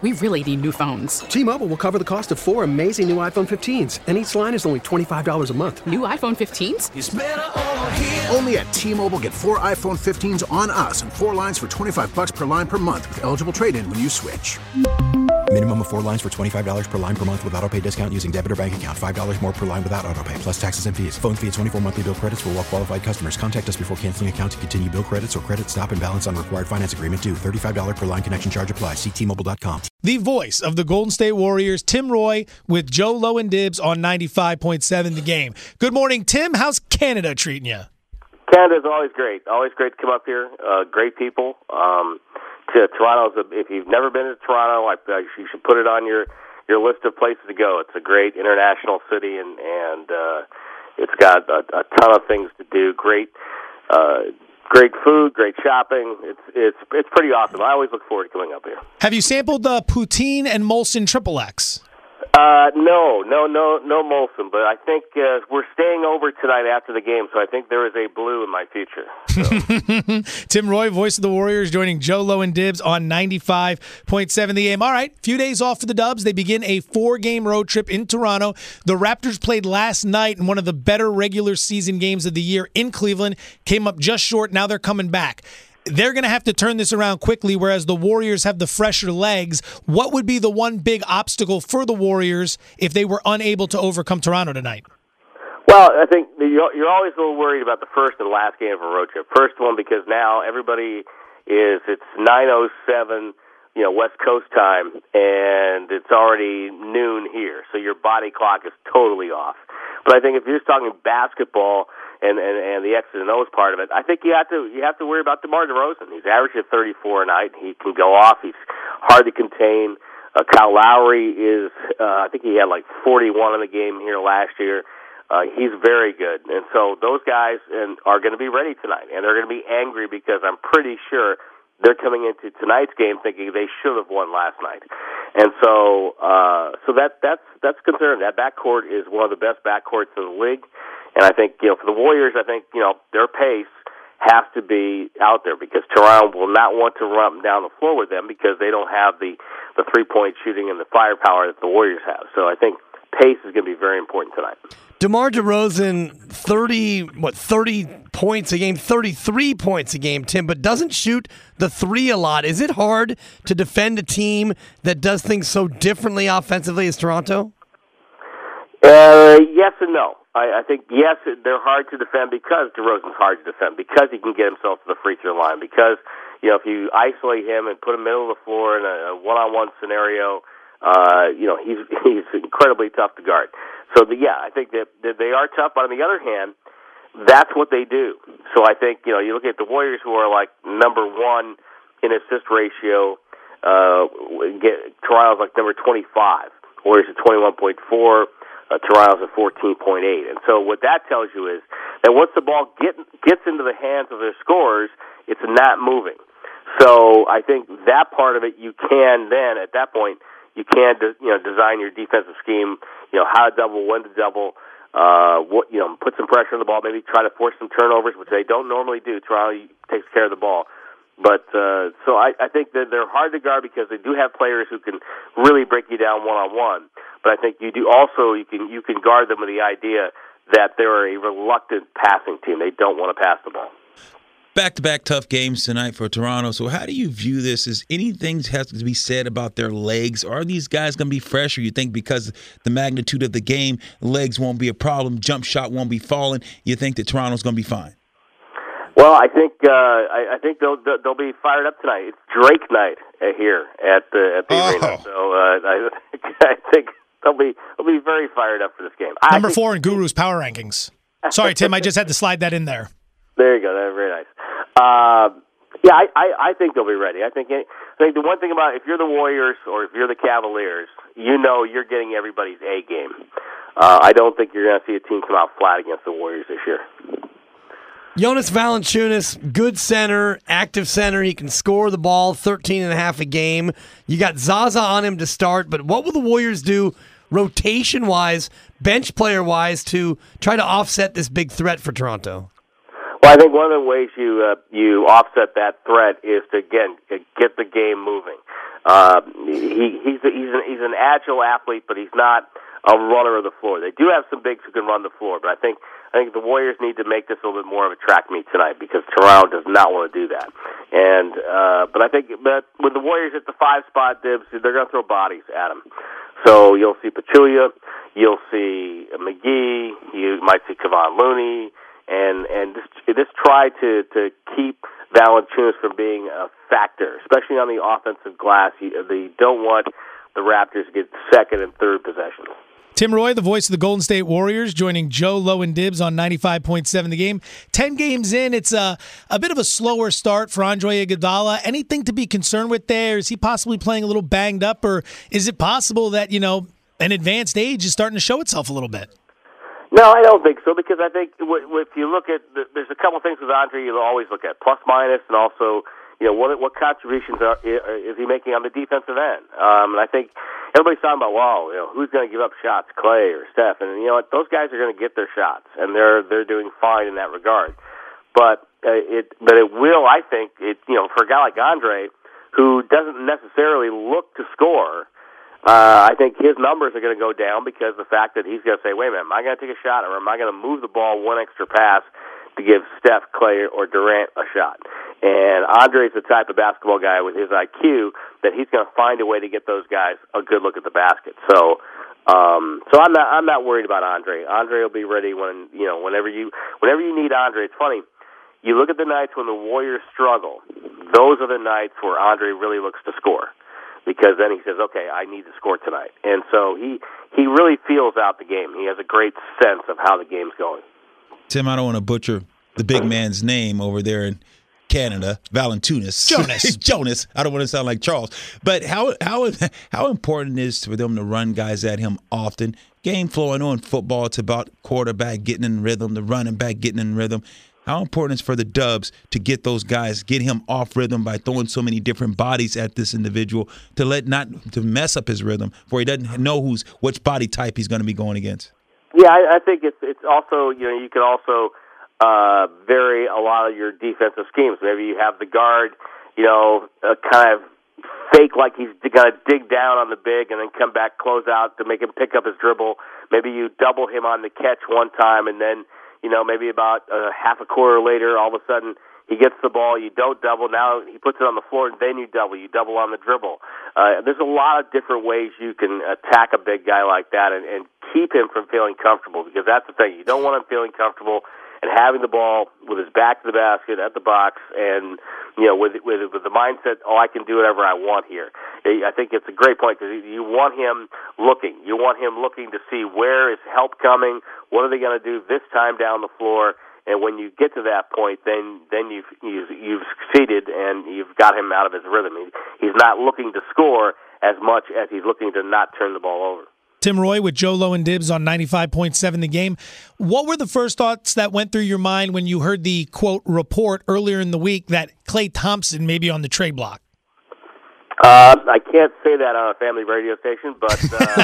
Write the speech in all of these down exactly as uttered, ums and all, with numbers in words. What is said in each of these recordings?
We really need new phones. T-Mobile will cover the cost of four amazing new iPhone fifteens, and each line is only twenty-five dollars a month. New iPhone fifteens? It's better over here. Only at T-Mobile, get four iPhone fifteens on us and four lines for twenty-five dollars per line per month with eligible trade-in when you switch. Minimum of four lines for twenty-five dollars per line per month with autopay discount using debit or bank account. five dollars more per line without autopay, plus taxes and fees. Phone fee at twenty-four monthly bill credits for well-qualified customers. Contact us before canceling account to continue bill credits or credit stop and balance on required finance agreement due. thirty-five dollars per line connection charge applies. See T Mobile dot com. The voice of the Golden State Warriors, Tim Roye, with Joe Low and Dibs on ninety-five point seven The Game. Good morning, Tim. How's Canada treating you? Canada's always great. Always great to come up here. Uh, great people. Um, to Toronto's, if you've never been to Toronto, I, I, you should put it on your, your list of places to go. It's a great international city, and and uh, it's got a, a ton of things to do. Great, uh, great food, great shopping. It's it's it's pretty awesome. I always look forward to coming up here. Have you sampled the poutine and Molson Triple X? Uh, no, no, no, no Molson, but I think uh, we're staying over tonight after the game, so I think there is a blue in my future. So. Tim Roye, voice of the Warriors, joining Joe Low and Dibs on ninety-five point seven The Game. All right, few days off for the Dubs. They begin a four-game road trip in Toronto. The Raptors played last night in one of the better regular season games of the year in Cleveland. Came up just short. Now they're coming back. They're going to have to turn this around quickly, whereas the Warriors have the fresher legs. What would be the one big obstacle for the Warriors if they were unable to overcome Toronto tonight? Well, I think you're always a little worried about the first and last game of a road trip. First one because now everybody is, it's nine oh seven, you know, West Coast time, and it's already noon here, so your body clock is totally off. But I think if you're just talking basketball, And, and and the X's and O's part of it, I think you have to you have to worry about DeMar DeRozan. He's averaging thirty-four a night. He can go off. He's hard to contain. Uh, Kyle Lowry is, uh, I think he had like forty-one in the game here last year. Uh, he's very good, and so those guys and are going to be ready tonight, and they're going to be angry because I'm pretty sure they're coming into tonight's game thinking they should have won last night, and so uh, so that that's that's concerned. That backcourt is one of the best backcourts in the league. And I think, you know, for the Warriors, I think, you know, their pace has to be out there because Toronto will not want to run up and down the floor with them because they don't have the, the three-point shooting and the firepower that the Warriors have. So I think pace is going to be very important tonight. DeMar DeRozan, thirty, what, thirty points a game, thirty-three points a game, Tim, but doesn't shoot the three a lot. Is it hard to defend a team that does things so differently offensively as Toronto? Uh, yes and no. I, I think, yes, they're hard to defend because DeRozan's hard to defend, because he can get himself to the free throw line, because, you know, if you isolate him and put him middle of the floor in a, a one-on-one scenario, uh, you know, he's he's incredibly tough to guard. So, the, yeah, I think that, that they are tough, but on the other hand, that's what they do. So I think, you know, you look at the Warriors who are like number one in assist ratio, uh, get, Toronto's like number twenty-five, Warriors at twenty-one point four, Uh, Toronto's at fourteen point eight. And so what that tells you is that once the ball get, gets into the hands of their scorers, it's not moving. So I think that part of it you can then, at that point, you can de- you know, design your defensive scheme, you know, how to double, when to double, uh, what, you know, put some pressure on the ball, maybe try to force some turnovers, which they don't normally do. Toronto takes care of the ball. But uh, so I, I think that they're hard to guard because they do have players who can really break you down one-on-one. But I think you do also you can you can guard them with the idea that they're a reluctant passing team. They don't want to pass the ball. Back-to-back tough games tonight for Toronto. So how do you view this? Is anything has to be said about their legs? Are these guys going to be fresh, or you think because the magnitude of the game, legs won't be a problem, jump shot won't be falling, you think that Toronto's going to be fine? Well, I think uh, I, I think they'll they'll be fired up tonight. It's Drake night uh, here at the at the oh. arena, so uh, I, I think they'll be they'll be very fired up for this game. Number think, four in Guru's power rankings. Sorry, Tim, I just had to slide that in there. There you go. That's very nice. Uh, yeah, I, I, I think they'll be ready. I think I think the one thing about if you're the Warriors or if you're the Cavaliers, you know you're getting everybody's A game. Uh, I don't think you're going to see a team come out flat against the Warriors this year. Jonas Valanciunas, good center, active center. He can score the ball, thirteen and a half a game. You got Zaza on him to start, but what will the Warriors do rotation-wise, bench player-wise, to try to offset this big threat for Toronto? Well, I think one of the ways you uh, you offset that threat is to, again, get the game moving. Uh, he he's a, he's an, he's an agile athlete, but he's not a runner of the floor. They do have some bigs who can run the floor, but I think I think the Warriors need to make this a little bit more of a track meet tonight because Toronto does not want to do that. And uh, but I think but with the Warriors at the five spot, Dibs, they're going to throw bodies at them. So you'll see Pachulia, you'll see McGee, you might see Kevon Looney, and and just, just try to to keep Valanciunas from being a factor, especially on the offensive glass. You, they don't want the Raptors to get second and third possessions. Tim Roye, the voice of the Golden State Warriors, joining Joe Lowe and Dibs on ninety-five point seven The Game. Ten games in, it's a, a bit of a slower start for Andre Iguodala. Anything to be concerned with there? Is he possibly playing a little banged up, or is it possible that, you know, an advanced age is starting to show itself a little bit? No, I don't think so, because I think if you look at, the, there's a couple things with Andre you'll always look at, plus minus, and also, you know, what what contributions are, is he making on the defensive end? Um, and I think everybody's talking about, wow, you know, who's going to give up shots, Clay or Steph? And you know what, those guys are going to get their shots, and they're they're doing fine in that regard. But uh, it but it will, I think, it you know, for a guy like Andre, who doesn't necessarily look to score, uh, I think his numbers are going to go down because the fact that he's going to say, wait a minute, am I going to take a shot, or am I going to move the ball one extra pass to give Steph, Clay, or Durant a shot? And Andre's the type of basketball guy with his I Q that he's going to find a way to get those guys a good look at the basket. So, um, so I'm not I'm not worried about Andre. Andre will be ready when you know whenever you whenever you need Andre. It's funny. You look at the nights when the Warriors struggle. Those are the nights where Andre really looks to score, because then he says, "Okay, I need to score tonight." And so he he really feels out the game. He has a great sense of how the game's going. Tim, I don't want to butcher the big man's name over there in Canada, Valanciunas. Jonas. Jonas. I don't want to sound like Charles. But how how how important it is for them to run guys at him often? Game flow, I know in football it's about quarterback getting in rhythm, the running back getting in rhythm. How important is it for the Dubs to get those guys, get him off rhythm by throwing so many different bodies at this individual to let not to mess up his rhythm, where he doesn't know who's which body type he's going to be going against? Yeah, I, I think it's it's also, you know, you can also Uh, vary a lot of your defensive schemes. Maybe you have the guard, you know, uh, kind of fake like he's going to dig down on the big and then come back, close out to make him pick up his dribble. Maybe you double him on the catch one time, and then, you know, maybe about uh, half a quarter later, all of a sudden he gets the ball, you don't double, now he puts it on the floor, and then you double. You double on the dribble. Uh, there's a lot of different ways you can attack a big guy like that and, and keep him from feeling comfortable, because that's the thing. You don't want him feeling comfortable and having the ball with his back to the basket at the box, and you know, with with, with the mindset, oh, I can do whatever I want here. I think it's a great point, because you want him looking. You want him looking to see where is help coming. What are they going to do this time down the floor? And when you get to that point, then then you've you've, you've succeeded, and you've got him out of his rhythm. He, he's not looking to score as much as he's looking to not turn the ball over. Tim Roye with Joe Lowe and Dibs on ninety-five point seven The Game. What were the first thoughts that went through your mind when you heard the, quote, report earlier in the week that Klay Thompson may be on the trade block? Uh, I can't say that on a family radio station, but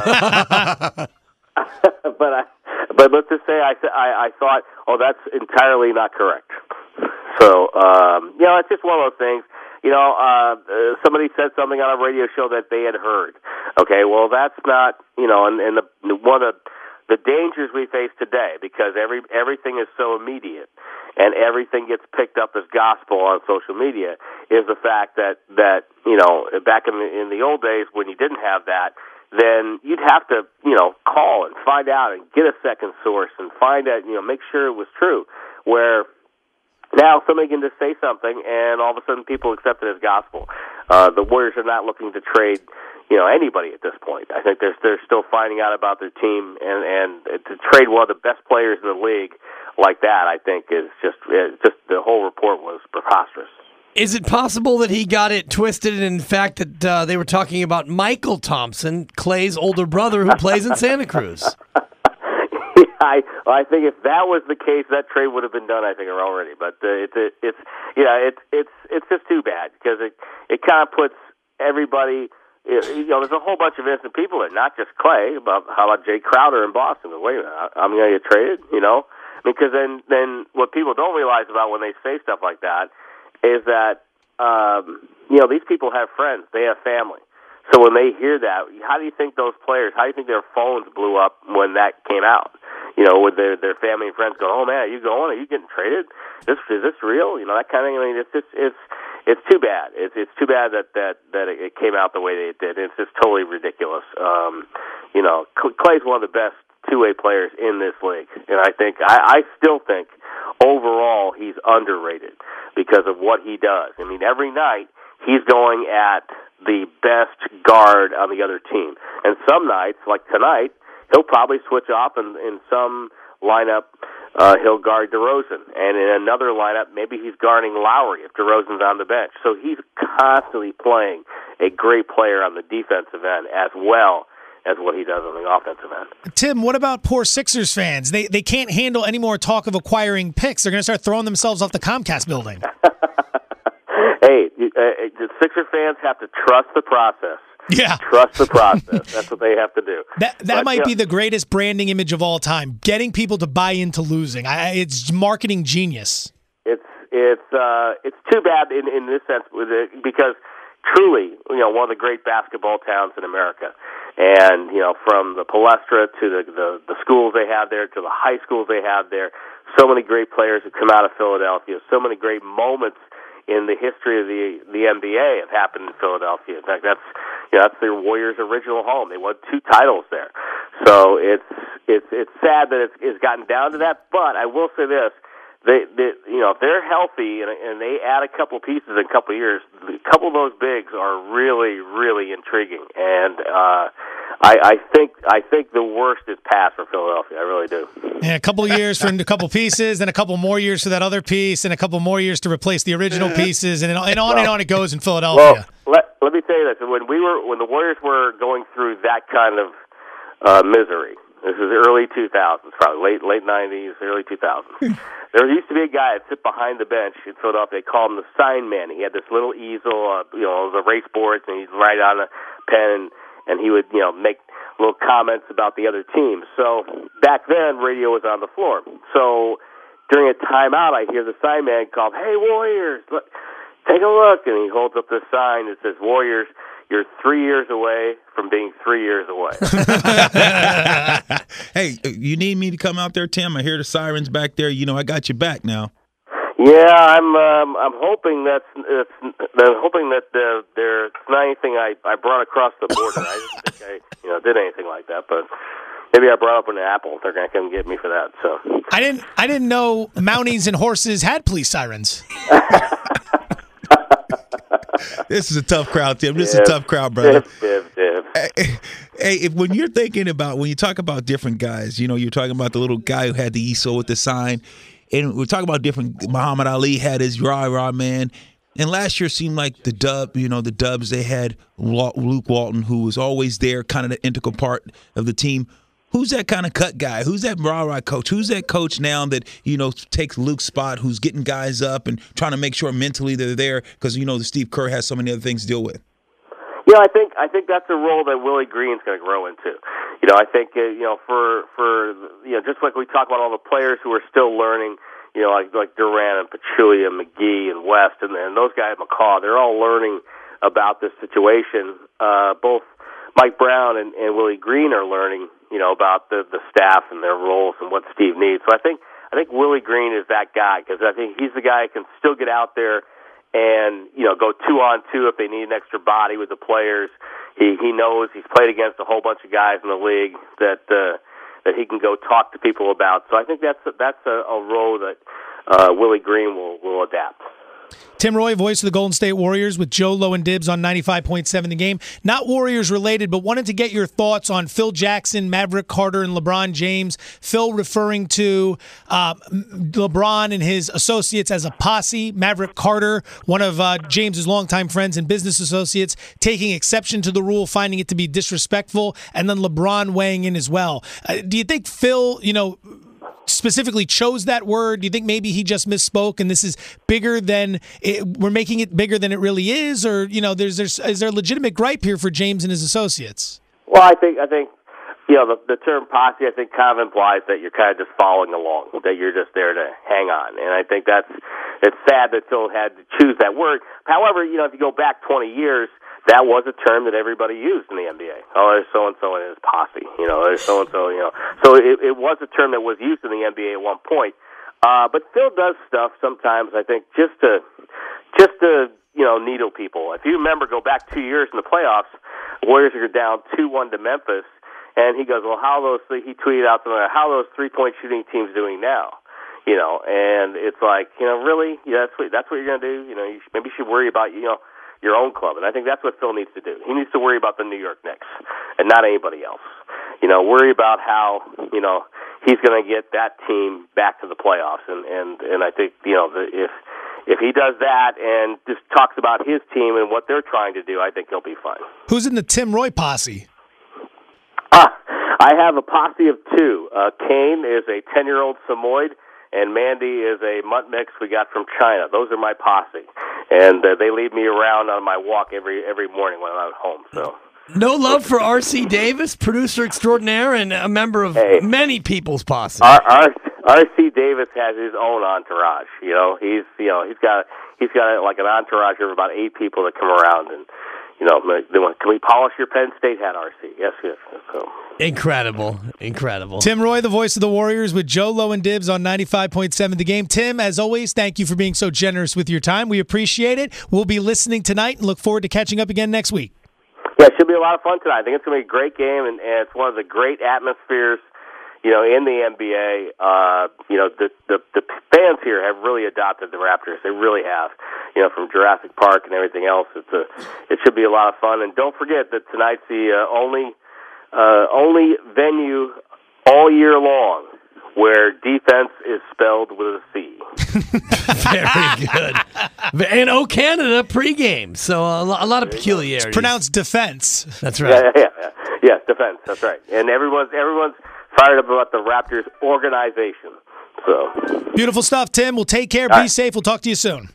uh, but I, but let's just say I, I I thought, oh, that's entirely not correct. So um, you know, it's just one of those things. You know, uh, uh, somebody said something on a radio show that they had heard. Okay, well, that's not, you know, and, and the, one of the dangers we face today, because every everything is so immediate and everything gets picked up as gospel on social media, is the fact that, that you know, back in the, in the old days when you didn't have that, then you'd have to, you know, call and find out and get a second source and find out, you know, make sure it was true, where now somebody can just say something, and all of a sudden people accept it as gospel. Uh, the Warriors are not looking to trade, you know, anybody at this point. I think they're they're still finding out about their team, and and to trade one of the best players in the league like that, I think is just it's just the whole report was preposterous. Is it possible that he got it twisted, and in fact that uh, they were talking about Michael Thompson, Clay's older brother, who plays in Santa Cruz? I I think if that was the case, that trade would have been done, I think, already. But uh, it's it, it's yeah, it's it's it's just too bad, because it it kind of puts everybody. You know, there's a whole bunch of innocent people there, not just Clay. But how about Jay Crowder in Boston? Wait a minute, I'm going to get traded. You know, because then then what people don't realize about when they say stuff like that is that um, you know, these people have friends, they have family. So when they hear that, how do you think those players, how do you think their phones blew up when that came out? You know, with their their family and friends going, "Oh man, are you going? Are you getting traded? This is this real?" You know, that kind of thing. I mean, it's just it's it's too bad. It's it's too bad that that that it came out the way that it did. It's just totally ridiculous. Um, you know, Clay's one of the best two-way players in this league, and I think I, I still think overall he's underrated because of what he does. I mean, every night he's going at the best guard on the other team, and some nights, like tonight, he'll probably switch off, and in some lineup, uh, he'll guard DeRozan. And in another lineup, maybe he's guarding Lowry if DeRozan's on the bench. So he's constantly playing a great player on the defensive end as well as what he does on the offensive end. Tim, what about poor Sixers fans? They they can't handle any more talk of acquiring picks. They're going to start throwing themselves off the Comcast building. Hey, uh, the Sixer fans have to trust the process. Yeah. Trust the process. That's what they have to do. That that but, might you know, be the greatest branding image of all time, getting people to buy into losing. I, it's marketing genius. It's it's uh, it's too bad in, in this sense with it, because truly, you know, one of the great basketball towns in America. And, you know, from the Palestra to the, the, the schools they have there to the high schools they have there, so many great players have come out of Philadelphia, so many great moments in the history of the the N B A have happened in Philadelphia. In fact, that's you know, that's their Warriors' original home. They won two titles there. So it's it's it's sad that it's, it's gotten down to that. But I will say this: they, they you know if they're healthy and, and they add a couple pieces in a couple of years, a couple of those bigs are really really intriguing. And uh, I, I think I think the worst is past for Philadelphia. I really do. Yeah, a couple of years for a couple pieces, then a couple more years for that other piece, and a couple more years to replace the original pieces, and, and on well, and on it goes in Philadelphia. Well, let, let me tell you this: when we were when the Warriors were going through that kind of uh, misery, this is the early two thousands, probably late late nineties, early two thousands. There used to be a guy that sit behind the bench in Philadelphia. They called him the sign man. He had this little easel, uh, you know, the race boards, and he'd write on a pen. And he would, you know, make little comments about the other team. So back then, radio was on the floor. So during a timeout, I hear the sign man call, "Hey, Warriors, look, take a look." And he holds up this sign that says, "Warriors, you're three years away from being three years away." Hey, you need me to come out there, Tim? I hear the sirens back there. You know, I got your back now. Yeah, I'm. Um, I'm hoping that's. It's, I'm hoping that uh, there's not anything I, I brought across the border. I didn't think I, you know, did anything like that, but maybe I brought up an apple. They're gonna come get me for that. So I didn't. I didn't know Mounties and horses had police sirens. This is a tough crowd, Tim. This Div, is a tough crowd, brother. Div, div, div. Hey, hey, if, when you're thinking about when you talk about different guys, you know, you're talking about the little guy who had the easel with the sign. And we're talking about different. Muhammad Ali had his rah rah man, and last year seemed like the dub. You know, the Dubs. They had Luke Walton, who was always there, kind of the integral part of the team. Who's that kind of cut guy? Who's that rah rah coach? Who's that coach now that you know takes Luke's spot? Who's getting guys up and trying to make sure mentally they're there because you know the Steve Kerr has so many other things to deal with. You know, I think I think that's a role that Willie Green's going to grow into. You know, I think uh, you know for for you know just like we talk about all the players who are still learning. You know, like like Durant and Pachulia, McGee and West, and, and those guys, McCaw. They're all learning about this situation. Uh, both Mike Brown and, and Willie Green are learning. You know about the the staff and their roles and what Steve needs. So I think I think Willie Green is that guy because I think he's the guy who can still get out there. And, you know, go two on two if they need an extra body with the players. He he knows he's played against a whole bunch of guys in the league that uh, that he can go talk to people about. So I think that's a, that's a, a role that uh, Willie Green will, will adapt. Tim Roye, voice of the Golden State Warriors with Joe Low and Dibs on ninety-five point seven The Game. Not Warriors related, but wanted to get your thoughts on Phil Jackson, Maverick Carter, and LeBron James. Phil referring to uh, LeBron and his associates as a posse. Maverick Carter, one of uh, James's longtime friends and business associates, taking exception to the rule, finding it to be disrespectful, and then LeBron weighing in as well. Uh, do you think Phil, you know, specifically chose that word? Do you think maybe he just misspoke and this is bigger than it, we're making it bigger than it really is? Or, you know, there's, there's is there a legitimate gripe here for James and his associates? Well, I think I think you know the, the term posse I think kind of implies that you're kind of just following along, that you're just there to hang on, and I think that's it's sad that Phil had to choose that word. However, you know, if you go back twenty years, that was a term that everybody used in the N B A. Oh, there's so-and-so in his posse. You know, there's so-and-so, you know. So it, it was a term that was used in the N B A at one point. Uh, but Phil does stuff sometimes, I think, just to, just to, you know, needle people. If you remember, go back two years in the playoffs, Warriors are down two one to Memphis, and he goes, well, how those, he tweeted out something like, how are those three-point shooting teams doing now? You know, and it's like, you know, really? Yeah, that's what, that's what you're going to do? You know, you should, maybe you should worry about, you know, your own club. And I think that's what Phil needs to do. He needs to worry about the New York Knicks and not anybody else. You know, worry about how, you know, he's going to get that team back to the playoffs. And, and, and I think, you know, the, if if he does that and just talks about his team and what they're trying to do, I think he'll be fine. Who's in the Tim Roye posse? Ah, I have a posse of two. Uh, Kane is a ten-year-old Samoyed, and Mandy is a mutt mix we got from China. Those are my posse, and uh, they lead me around on my walk every every morning when I'm at home. So, no love for R C Davis, producer extraordinaire and a member of hey, many people's posse. R- R- R.C. Davis has his own entourage. You know, he's you know he's got he's got like an entourage of about eight people that come around and. You know, they want, can we polish your Penn State hat, R C? Yes, yes. So. Incredible, incredible. Tim Roye, the voice of the Warriors, with Joe Low and Dibs on ninety-five point seven The Game. Tim, as always, thank you for being so generous with your time. We appreciate it. We'll be listening tonight and look forward to catching up again next week. Yeah, it should be a lot of fun tonight. I think it's going to be a great game, and, and it's one of the great atmospheres, you know, in the N B A. Uh, you know, the, the the fans here have really adopted the Raptors. They really have. You know, from Jurassic Park and everything else. It's a, it should be a lot of fun. And don't forget that tonight's the uh, only, uh, only venue all year long where defense is spelled with a C. Very good. And O Canada pregame, so a lot, a lot of peculiarities. It's pronounced defense. That's right. Yeah, yeah, yeah, yeah, defense. That's right. And everyone's everyone's fired up about the Raptors organization. So beautiful stuff, Tim. We'll take care. All Be right. safe. We'll talk to you soon.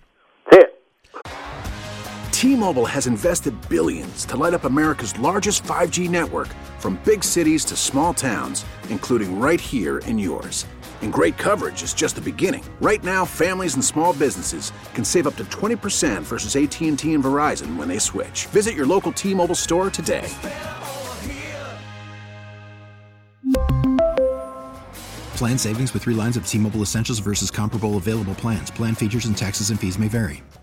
T-Mobile has invested billions to light up America's largest five G network, from big cities to small towns, including right here in yours. And great coverage is just the beginning. Right now, families and small businesses can save up to twenty percent versus A T and T and Verizon when they switch. Visit your local T-Mobile store today. Plan savings with three lines of T-Mobile Essentials versus comparable available plans. Plan features and taxes and fees may vary.